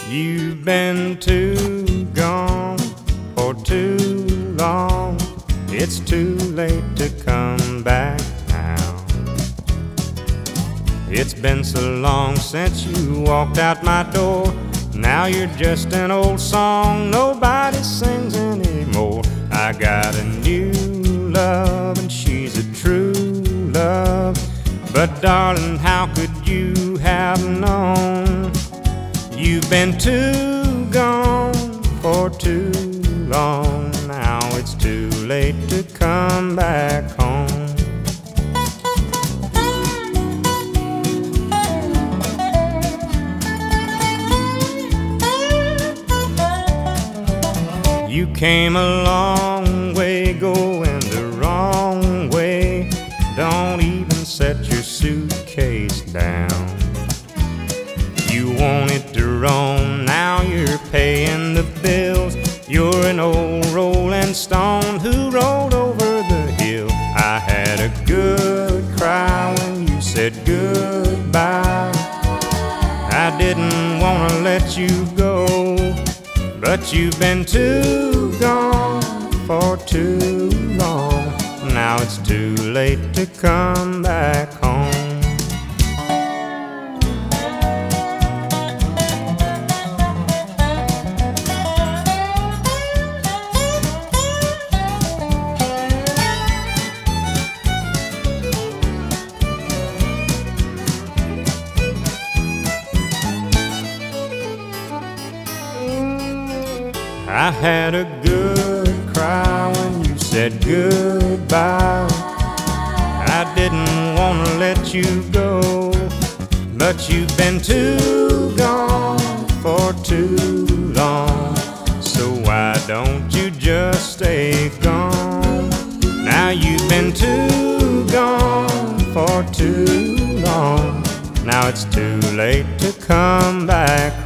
You've been too gone for too long. It's too late to come back now. It's been so long since you walked out my door. Now you're just an old song nobody sings anymore. I got a new love and she's a true love. But darling, how could you have known? You've been too gone for too long. Now it's too late to come back home. You came a long way going the wrong way. Don't even set your suitcase down. You wanted to roam, now you're paying the bills. You're an old rolling stone who rolled over the hill. I had a good cry when you said goodbye. I didn't want to let you go, but you've been too gone for too long. Now it's too late to come back home. I had a good cry when you said goodbye. I didn't want to let you go, but you've been too gone for too long. So why don't you just stay gone? Now you've been too gone for too long. Now it's too late to come back